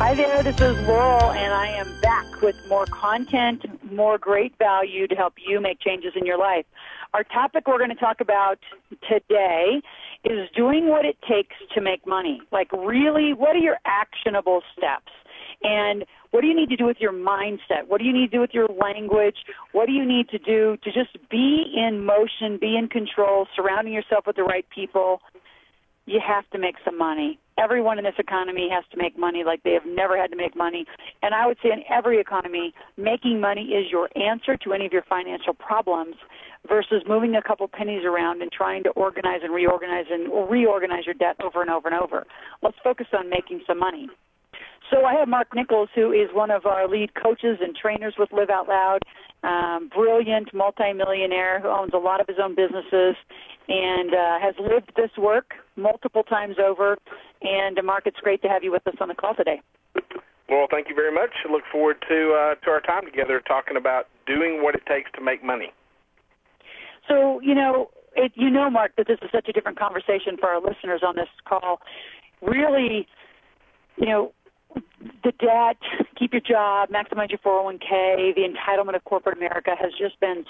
Hi there, this is Laurel, and I am back with more content, more great value to help you make changes in your life. Our topic we're going to talk about today is doing what it takes to make money. Like, really, what are your actionable steps? And what do you need to do with your mindset? What do you need to do with your language? What do you need to do to just be in motion, be in control, surrounding yourself with the right people? You have to make some money. Everyone in this economy has to make money like they have never had to make money. And I would say in every economy, making money is your answer to any of your financial problems versus moving a couple pennies around and trying to organize and reorganize your debt over and over and over. Let's focus on making some money. So I have Mark Nichols, who is one of our lead coaches and trainers with Live Out Loud, brilliant multimillionaire who owns a lot of his own businesses and has lived this work multiple times over. And, Mark, it's great to have you with us on the call today. Well, thank you very much. I look forward to our time together talking about doing what it takes to make money. So, Mark, that this is such a different conversation for our listeners on this call. Really, the debt, keep your job, maximize your 401k, the entitlement of corporate America has just been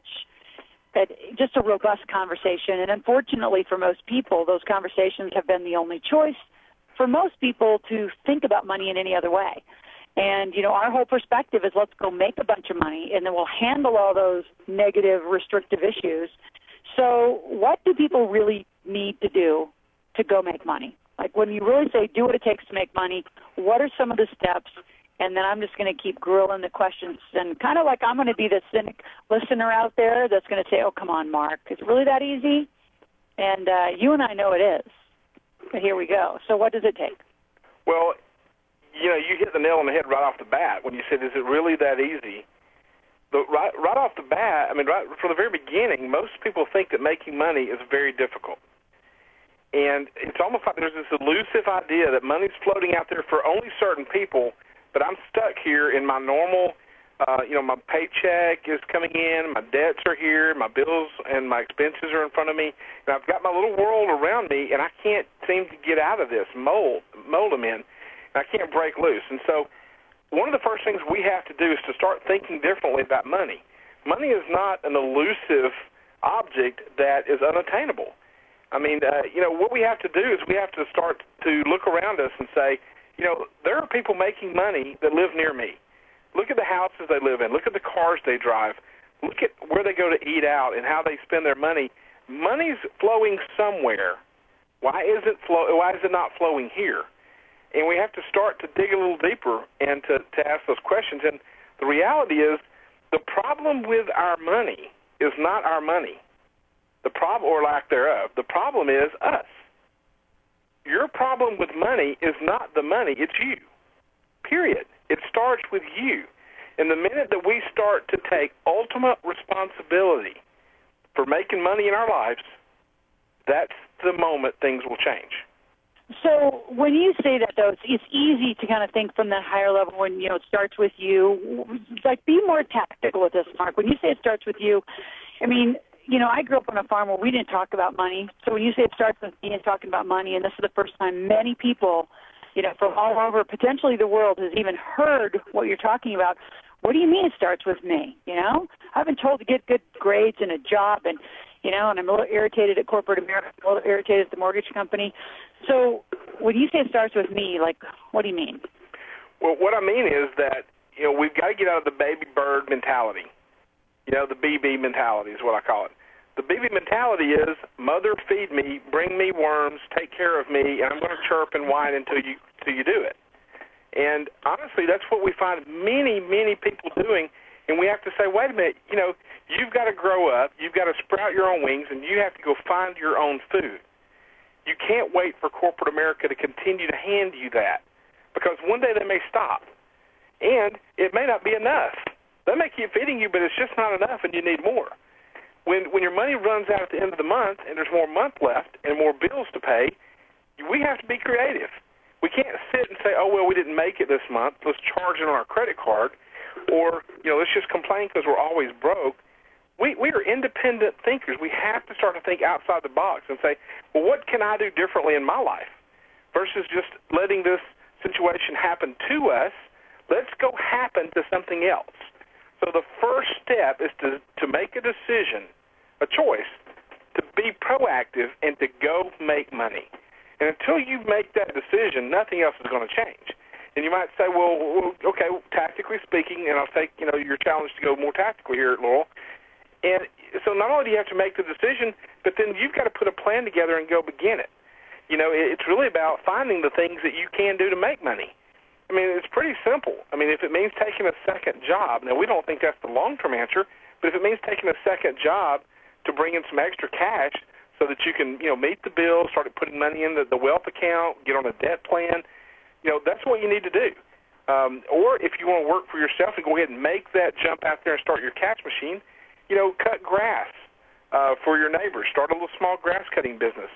just a robust conversation. And unfortunately for most people, those conversations have been the only choice for most people to think about money in any other way. And, our whole perspective is let's go make a bunch of money, and then we'll handle all those negative, restrictive issues. So what do people really need to do to go make money? Like, when you really say do what it takes to make money, what are some of the steps? And then I'm just going to keep grilling the questions. And kind of like I'm going to be the cynic listener out there that's going to say, oh, come on, Mark, is it really that easy? And you and I know it is. But here we go. So what does it take? Well, you hit the nail on the head right off the bat when you said, is it really that easy? But right off the bat, right from the very beginning, most people think that making money is very difficult. And it's almost like there's this elusive idea that money's floating out there for only certain people, but I'm stuck here in my normal, my paycheck is coming in, my debts are here, my bills and my expenses are in front of me, and I've got my little world around me, and I can't seem to get out of this mold I'm in, and I can't break loose. And so one of the first things we have to do is to start thinking differently about money. Money is not an elusive object that is unattainable. What we have to do is we have to start to look around us and say, there are people making money that live near me. Look at the houses they live in. Look at the cars they drive. Look at where they go to eat out and how they spend their money. Money's flowing somewhere. Why is it not flowing here? And we have to start to dig a little deeper and to ask those questions. And the reality is the problem with our money is not our money. The problem, or lack thereof, the problem is us. Your problem with money is not the money, it's you, period. It starts with you. And the minute that we start to take ultimate responsibility for making money in our lives, that's the moment things will change. So when you say that, though, it's easy to kind of think from that higher level when, it starts with you. Like, be more tactical with this, Mark. When you say it starts with you, I grew up on a farm where we didn't talk about money. So when you say it starts with me and talking about money, and this is the first time many people, from all over potentially the world has even heard what you're talking about, what do you mean it starts with me? I've been told to get good grades and a job, and I'm a little irritated at corporate America, a little irritated at the mortgage company. So when you say it starts with me, like, what do you mean? Well, what I mean is that, we've got to get out of the baby bird mentality. The BB mentality is what I call it. The BB mentality is, mother, feed me, bring me worms, take care of me, and I'm going to chirp and whine until you do it. And honestly, that's what we find many, many people doing, and we have to say, wait a minute, you've got to grow up, you've got to sprout your own wings, and you have to go find your own food. You can't wait for corporate America to continue to hand you that, because one day they may stop, and it may not be enough. They may keep feeding you, but it's just not enough, and you need more. When your money runs out at the end of the month and there's more month left and more bills to pay, we have to be creative. We can't sit and say, oh, well, we didn't make it this month, let's charge it on our credit card, or let's just complain because we're always broke. We are independent thinkers. We have to start to think outside the box and say, well, what can I do differently in my life versus just letting this situation happened to us. Let's go happen to something else. So the first step is to make a decision, a choice, to be proactive and to go make money. And until you make that decision, nothing else is going to change. And you might say, well, okay, tactically speaking, and I'll take, your challenge to go more tactically here, Laurel. And so not only do you have to make the decision, but then you've got to put a plan together and go begin it. It's really about finding the things that you can do to make money. I mean, it's pretty simple. I mean, if it means taking a second job, now we don't think that's the long-term answer, but if it means taking a second job to bring in some extra cash so that you can, meet the bills, start putting money in the wealth account, get on a debt plan, that's what you need to do. Or if you want to work for yourself and go ahead and make that jump out there and start your cash machine, cut grass for your neighbors, start a little small grass cutting business,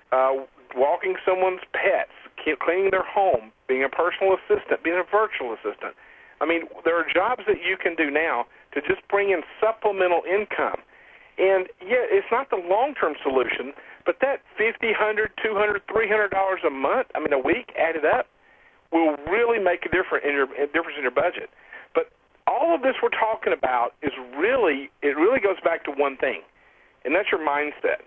walking someone's pets, cleaning their home, being a personal assistant, being a virtual assistant. I mean, there are jobs that you can do now to just bring in supplemental income. And, yeah, it's not the long-term solution, but that $50, $100, $200, $300 a month, a week added up, will really make a difference in your budget. But all of this we're talking about it really goes back to one thing, and that's your mindset.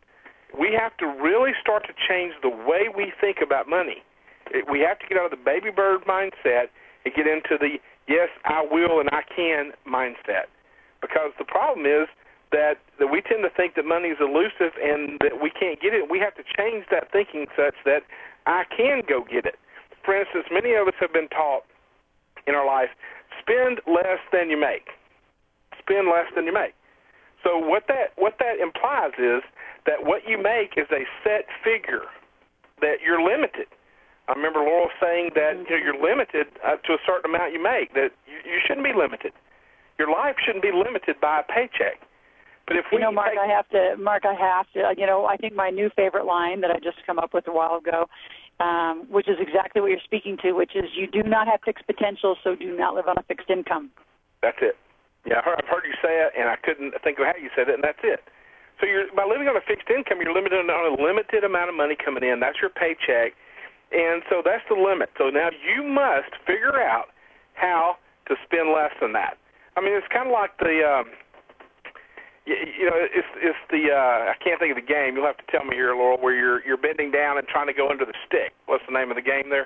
We have to really start to change the way we think about money. We have to get out of the baby bird mindset and get into the yes, I will and I can mindset. Because the problem is that we tend to think that money is elusive and that we can't get it. We have to change that thinking such that I can go get it. For instance, many of us have been taught in our life, spend less than you make. Spend less than you make. So what that implies is that what you make is a set figure, that you're limited. I remember Laurel saying that you're limited to a certain amount you make, that you shouldn't be limited. Your life shouldn't be limited by a paycheck. But if Mark, I have to. I think my new favorite line that I just come up with a while ago, which is exactly what you're speaking to, which is you do not have fixed potential, so do not live on a fixed income. That's it. Yeah, I've heard you say it, and I couldn't think of how you said it, and that's it. So by living on a fixed income, you're limited on a limited amount of money coming in. That's your paycheck, and so that's the limit. So now you must figure out how to spend less than that. I mean, it's kind of like the, it's the I can't think of the game. You'll have to tell me here, Laurel, where you're bending down and trying to go under the stick. What's the name of the game there?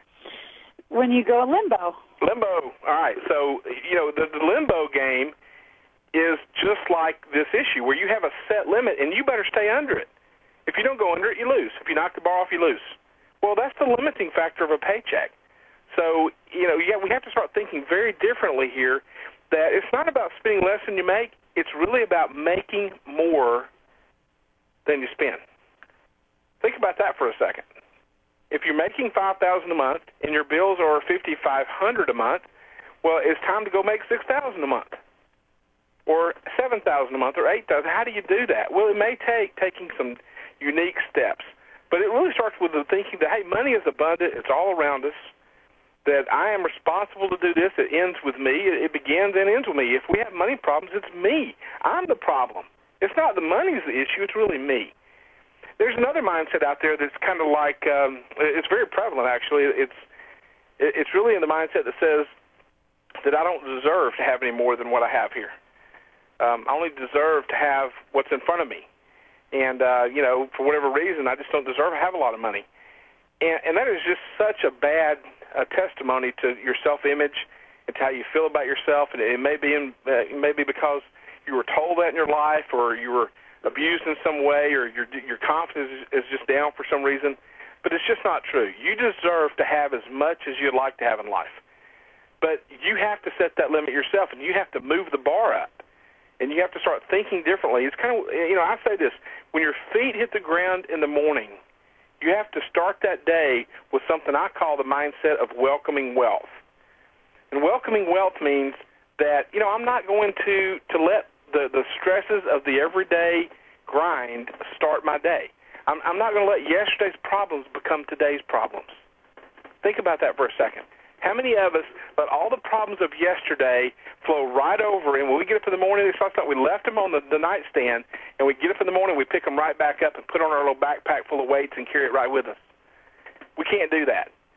When you go limbo. Limbo. All right. So, the limbo game is just like this issue where you have a set limit and you better stay under it. If you don't go under it, you lose. If you knock the bar off, you lose. Well, that's the limiting factor of a paycheck. So, we have to start thinking very differently here that it's not about spending less than you make. It's really about making more than you spend. Think about that for a second. If you're making $5,000 a month and your bills are $5,500 a month, well, it's time to go make $6,000 a month, or $7,000 a month, or $8,000. How do you do that? Well, it may take taking some unique steps, but it really starts with the thinking that, hey, money is abundant, it's all around us, that I am responsible to do this. It ends with me. It begins and ends with me. If we have money problems, it's me. I'm the problem. It's not the money's the issue. It's really me. There's another mindset out there that's kind of like it's very prevalent, actually. It's really in the mindset that says that I don't deserve to have any more than what I have here. I only deserve to have what's in front of me. And, for whatever reason, I just don't deserve to have a lot of money. And that is just such a bad testimony to your self-image and to how you feel about yourself. And it may be because you were told that in your life, or you were abused in some way, or your confidence is just down for some reason. But it's just not true. You deserve to have as much as you'd like to have in life. But you have to set that limit yourself, and you have to move the bar up. And you have to start thinking differently. It's kind of, I say this, when your feet hit the ground in the morning, you have to start that day with something I call the mindset of welcoming wealth. And welcoming wealth means that, I'm not going to let the stresses of the everyday grind start my day. I'm not going to let yesterday's problems become today's problems. Think about that for a second. How many of us let all the problems of yesterday flow right over, and when we get up in the morning, it's like we left them on the nightstand, and we get up in the morning, we pick them right back up and put on our little backpack full of weights and carry it right with us. We can't do that.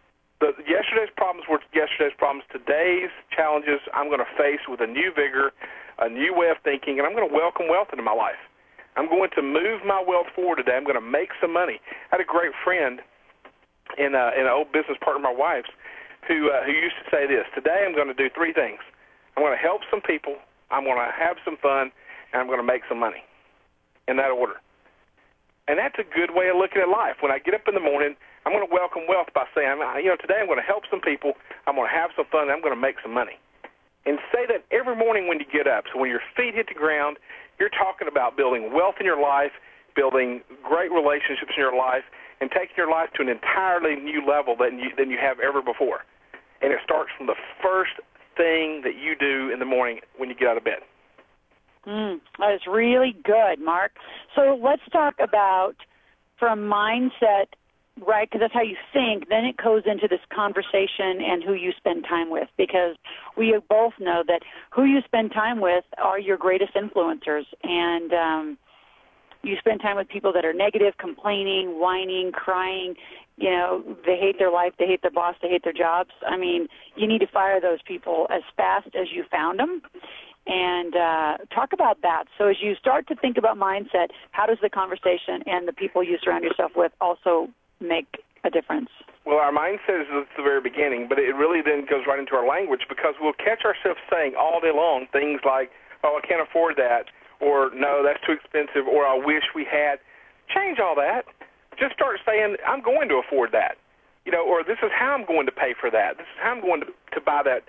Yesterday's problems were yesterday's problems. Today's challenges I'm going to face with a new vigor, a new way of thinking, and I'm going to welcome wealth into my life. I'm going to move my wealth forward today. I'm going to make some money. I had a great friend and an old business partner of my wife's who used to say this: today I'm going to do three things. I'm going to help some people, I'm going to have some fun, and I'm going to make some money, in that order. And that's a good way of looking at life. When I get up in the morning, I'm going to welcome wealth by saying, today I'm going to help some people, I'm going to have some fun, and I'm going to make some money. And say that every morning when you get up. So when your feet hit the ground, you're talking about building wealth in your life, building great relationships in your life, and taking your life to an entirely new level than you have ever before. And it starts from the first thing that you do in the morning when you get out of bed. That is really good, Mark. So let's talk about from mindset, right, because that's how you think. Then it goes into this conversation and who you spend time with, because we both know that who you spend time with are your greatest influencers. And you spend time with people that are negative, complaining, whining, crying. They hate their life, they hate their boss, they hate their jobs. I mean, you need to fire those people as fast as you found them. And talk about that. So as you start to think about mindset, how does the conversation and the people you surround yourself with also make a difference? Well, our mindset is at the very beginning, but it really then goes right into our language, because we'll catch ourselves saying all day long things like, oh, I can't afford that, or no, that's too expensive, or I wish we had. Change all that. Just start saying, I'm going to afford that, or this is how I'm going to pay for that. This is how I'm going to buy that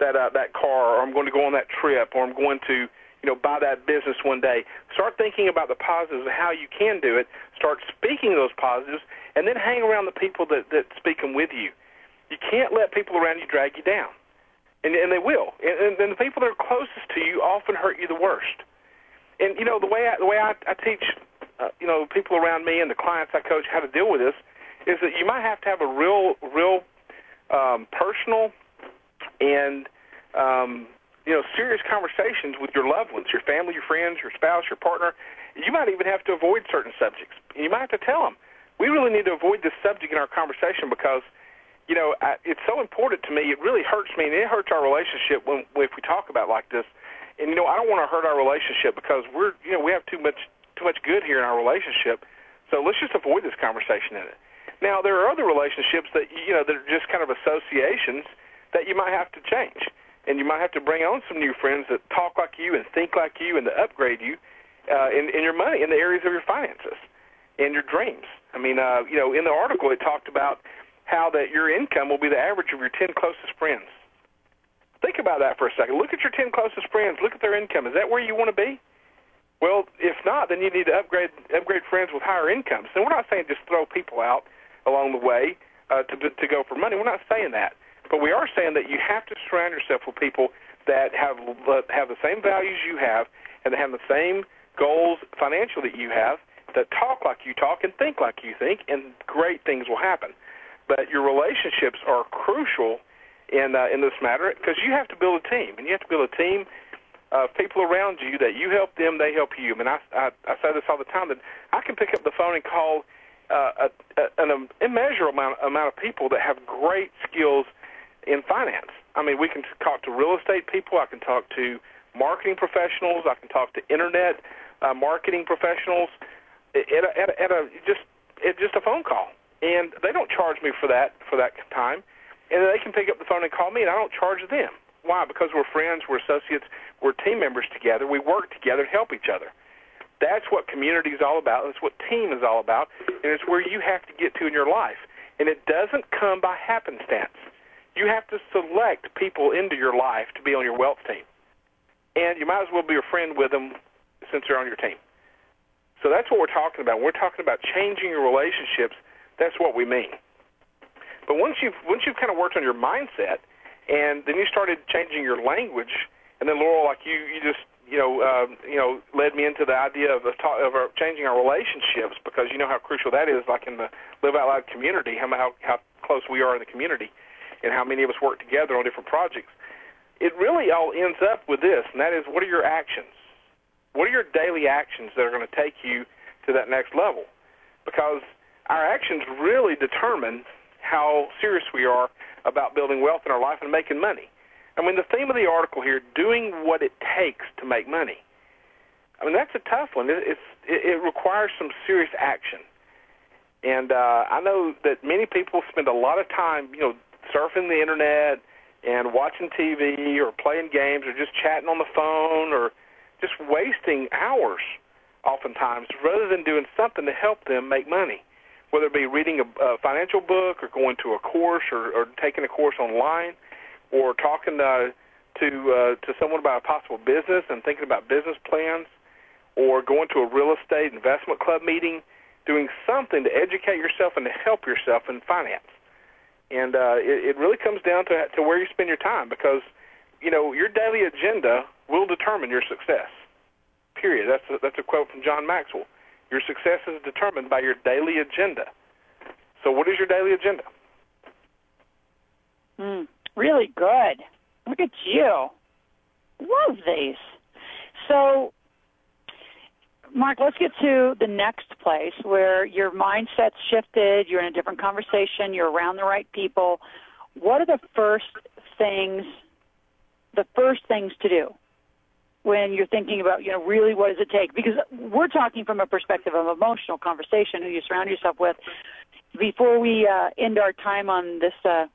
car, or I'm going to go on that trip, or I'm going to, buy that business one day. Start thinking about the positives of how you can do it. Start speaking those positives, and then hang around the people that speak them with you. You can't let people around you drag you down, and they will. And the people that are closest to you often hurt you the worst. And the way I teach, people around me and the clients I coach how to deal with this is that you might have to have a real personal and serious conversations with your loved ones, your family, your friends, your spouse, your partner. You might even have to avoid certain subjects. You might have to tell them, we really need to avoid this subject in our conversation because, it's so important to me. It really hurts me, and it hurts our relationship if we talk about it like this. And, I don't want to hurt our relationship because we have too much good here in our relationship. So let's just avoid this conversation in it. Now, there are other relationships that, that are just kind of associations that you might have to change. And you might have to bring on some new friends that talk like you and think like you and to upgrade you in your money, in the areas of your finances and your dreams. I mean, in the article it talked about how that your income will be the average of your 10 closest friends. Think about that for a second. Look at your 10 closest friends. Look at their income. Is that where you want to be? Well, if not, then you need to upgrade friends with higher incomes. And we're not saying just throw people out along the way to go for money. We're not saying that. But we are saying that you have to surround yourself with people that have the same values you have and that have the same goals financially that you have, that talk like you talk and think like you think, and great things will happen. But your relationships are crucial in this matter because you have to build a team, and you have to build a team of people around you that you help them, they help you. I mean, I say this all the time, that I can pick up the phone and call an immeasurable amount of people that have great skills in finance. I mean, we can talk to real estate people. I can talk to marketing professionals. I can talk to internet marketing professionals just a phone call, and they don't charge me for that time. And they can pick up the phone and call me, and I don't charge them. Why? Because we're friends, we're associates, we're team members together. We work together to help each other. That's what community is all about. That's what team is all about, and it's where you have to get to in your life. And it doesn't come by happenstance. You have to select people into your life to be on your wealth team. And you might as well be a friend with them since they're on your team. So that's what we're talking about. We're talking about changing your relationships. That's what we mean. But once you've kind of worked on your mindset, and then you started changing your language, and then Laurel, like you just led me into the idea of changing our relationships, because you know how crucial that is, like in the Live Out Loud community, how close we are in the community, and how many of us work together on different projects. It really all ends up with this, and that is, what are your actions? What are your daily actions that are going to take you to that next level? Because our actions really determine how serious we are about building wealth in our life and making money. I mean, the theme of the article here, doing what it takes to make money. I mean, that's a tough one. It requires some serious action. And I know that many people spend a lot of time, surfing the internet and watching TV or playing games or just chatting on the phone or just wasting hours oftentimes rather than doing something to help them make money, whether it be reading a financial book or going to a course or taking a course online or talking to someone about a possible business and thinking about business plans, or going to a real estate investment club meeting, doing something to educate yourself and to help yourself in finance. And it really comes down to where you spend your time, because, your daily agenda will determine your success, period. That's a quote from John Maxwell. Your success is determined by your daily agenda. So what is your daily agenda? Really good. Look at you. Love these. So, Mark, let's get to the next place where your mindset's shifted, you're in a different conversation, you're around the right people. What are the first things to do when you're thinking about, really what does it take? Because we're talking from a perspective of emotional conversation, who you surround yourself with. Before we end our time on this,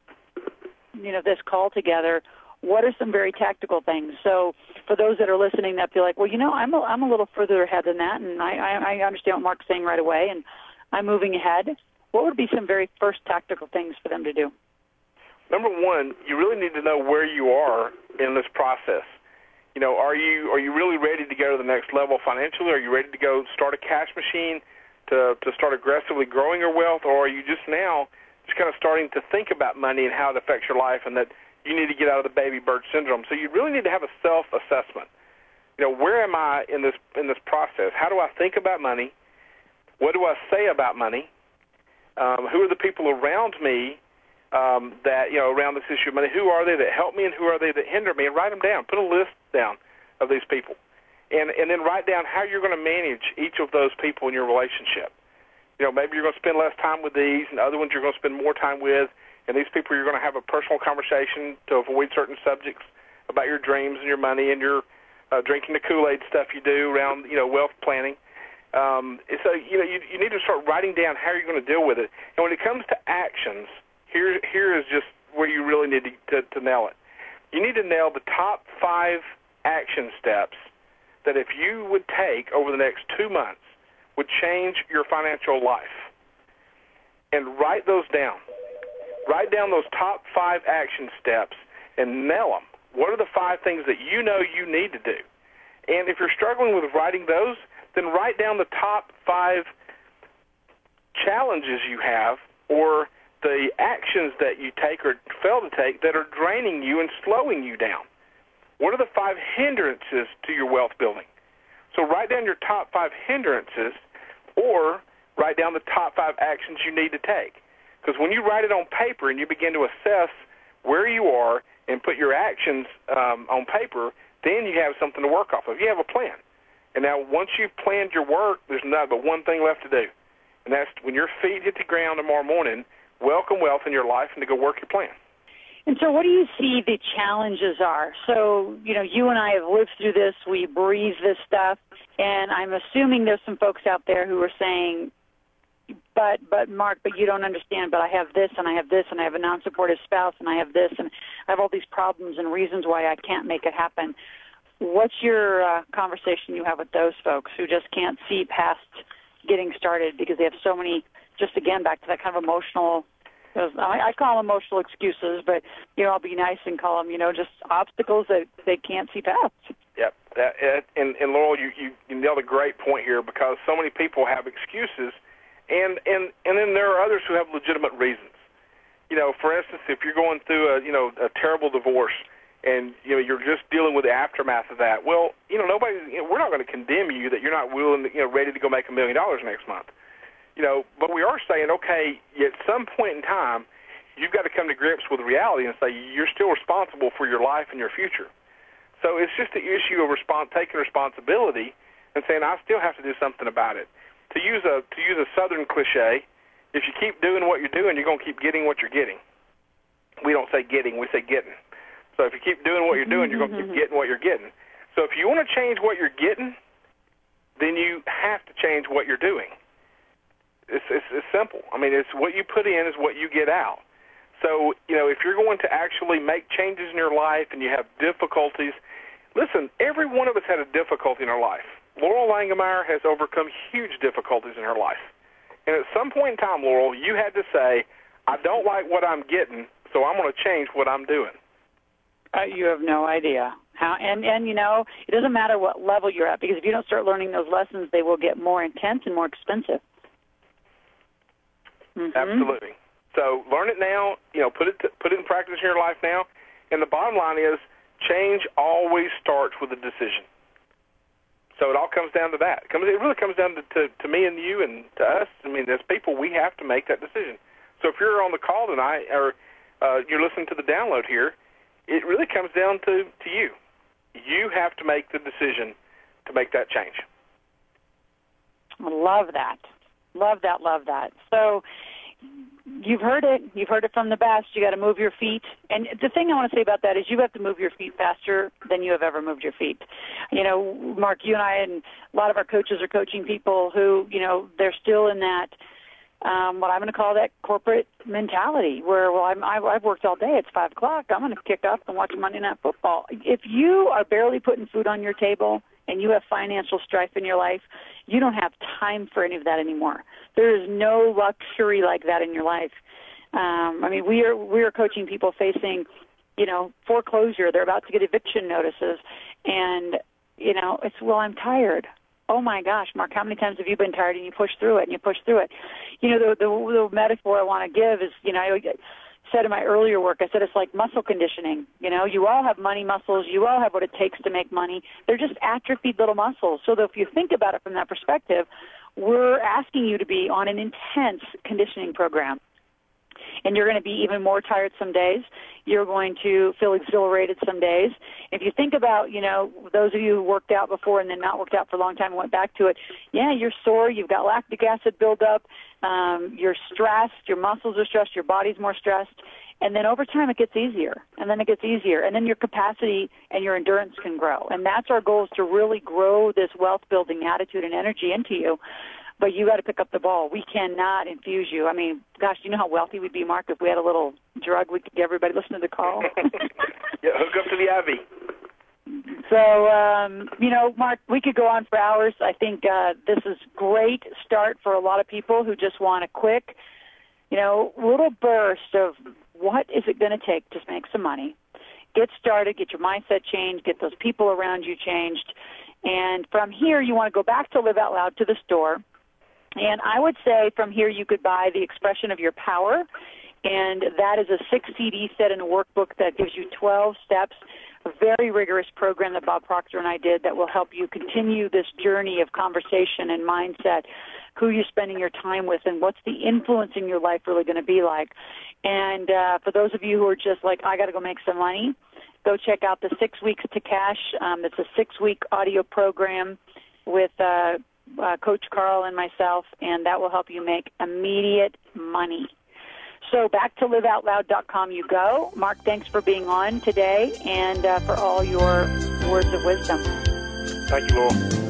this call together, what are some very tactical things? So for those that are listening that feel like, well, I'm a little further ahead than that, and I understand what Mark's saying right away, and I'm moving ahead, what would be some very first tactical things for them to do? Number one, you really need to know where you are in this process. Are you really ready to go to the next level financially? Are you ready to go start a cash machine to start aggressively growing your wealth, or are you just now kind of starting to think about money and how it affects your life, and that you need to get out of the baby bird syndrome? So you really need to have a self-assessment. Where am I in this process? How do I think about money? What do I say about money? Who are the people around me that, around this issue of money? Who are they that help me and who are they that hinder me? And write them down. Put a list down of these people. And then write down how you're going to manage each of those people in your relationship. Maybe you're going to spend less time with these, and other ones you're going to spend more time with. And these people, you're going to have a personal conversation to avoid certain subjects about your dreams and your money and your drinking the Kool-Aid stuff you do around, wealth planning. So, you need to start writing down how you're going to deal with it. And when it comes to actions, here is just where you really need to nail it. You need to nail the top 5 action steps that if you would take over the next 2 months would change your financial life. And write those down. Write down those top 5 action steps and nail them. What are the 5 things that you know you need to do? And if you're struggling with writing those, then write down the top 5 challenges you have, or the actions that you take or fail to take that are draining you and slowing you down. What are the 5 hindrances to your wealth building? So write down your top 5 hindrances, or write down the top 5 actions you need to take. Because when you write it on paper and you begin to assess where you are and put your actions on paper, then you have something to work off of. You have a plan. And now once you've planned your work, there's not but one thing left to do. And that's when your feet hit the ground tomorrow morning, welcome wealth in your life and to go work your plan. And so what do you see the challenges are? So, you and I have lived through this. We breathe this stuff. And I'm assuming there's some folks out there who are saying, but Mark, but you don't understand, but I have this, and I have this, and I have a non-supportive spouse, and I have this, and I have all these problems and reasons why I can't make it happen. What's your conversation you have with those folks who just can't see past getting started because they have so many, just again, back to that kind of emotional, I call them emotional excuses, but, I'll be nice and call them, just obstacles that they can't see past. Yep. And Laurel, you nailed a great point here, because so many people have excuses, and then there are others who have legitimate reasons. For instance, if you're going through a terrible divorce, and you're just dealing with the aftermath of that, well, we're not going to condemn you that you're not willing, ready to go make $1 million next month. But we are saying, okay, at some point in time, you've got to come to grips with reality and say you're still responsible for your life and your future. So it's just the issue of taking responsibility and saying I still have to do something about it. To use a Southern cliche, if you keep doing what you're doing, you're going to keep getting what you're getting. We don't say getting, we say getting. So if you keep doing what you're doing, you're going to keep getting what you're getting. So if you want to change what you're getting, then you have to change what you're doing. It's simple. I mean, it's what you put in is what you get out. So, if you're going to actually make changes in your life and you have difficulties, listen, every one of us had a difficulty in our life. Laurel Langemeier has overcome huge difficulties in her life. And at some point in time, Laurel, you had to say, I don't like what I'm getting, so I'm going to change what I'm doing. You have no idea. And it doesn't matter what level you're at, because if you don't start learning those lessons, they will get more intense and more expensive. Absolutely. So learn it now, put it in practice in your life now. And the bottom line is, change always starts with a decision. So it all comes down to that. It really comes down to me and you and to us. I mean, as people, we have to make that decision. So if you're on the call tonight or you're listening to the download here, it really comes down to you. You have to make the decision to make that change. Love that. Love that, love that. So you've heard it. You've heard it from the best. You got to move your feet. And the thing I want to say about that is you have to move your feet faster than you have ever moved your feet. Mark, you and I and a lot of our coaches are coaching people who, they're still in that, what I'm going to call that corporate mentality where, I've worked all day. It's 5 o'clock. I'm going to kick up and watch Monday Night Football. If you are barely putting food on your table and you have financial strife in your life, you don't have time for any of that anymore. There is no luxury like that in your life. We are coaching people facing, foreclosure. They're about to get eviction notices, and it's I'm tired. Oh my gosh, Mark, how many times have you been tired and you push through it and you push through it? The metaphor I want to give is, I said in my earlier work, I said it's like muscle conditioning. You all have money muscles. You all have what it takes to make money. They're just atrophied little muscles. So that if you think about it from that perspective, we're asking you to be on an intense conditioning program. And you're going to be even more tired some days. You're going to feel exhilarated some days. If you think about, those of you who worked out before and then not worked out for a long time and went back to it, you're sore, you've got lactic acid buildup, you're stressed, your muscles are stressed, your body's more stressed. And then over time it gets easier, and then it gets easier, and then your capacity and your endurance can grow. And that's our goal, is to really grow this wealth-building attitude and energy into you. But you got to pick up the ball. We cannot infuse you. I mean, gosh, do you know how wealthy we'd be, Mark, if we had a little drug we could get everybody listen to the call? Yeah, hook up to the IV. So, Mark, we could go on for hours. I think this is great start for a lot of people who just want a quick, little burst of what is it going to take to make some money. Get started, get your mindset changed, get those people around you changed. And from here, you want to go back to Live Out Loud to the store. And I would say from here you could buy The Expression of Your Power, and that is a 6 CD set in a workbook that gives you 12 steps, a very rigorous program that Bob Proctor and I did that will help you continue this journey of conversation and mindset, who you're spending your time with, and what's the influence in your life really going to be like. And for those of you who are just like, I got to go make some money, go check out the 6 Weeks to Cash. It's a 6-week audio program with Coach Carl and myself, and that will help you make immediate money. So back to liveoutloud.com you go. Mark, thanks for being on today and for all your words of wisdom. Thank you, Laurel.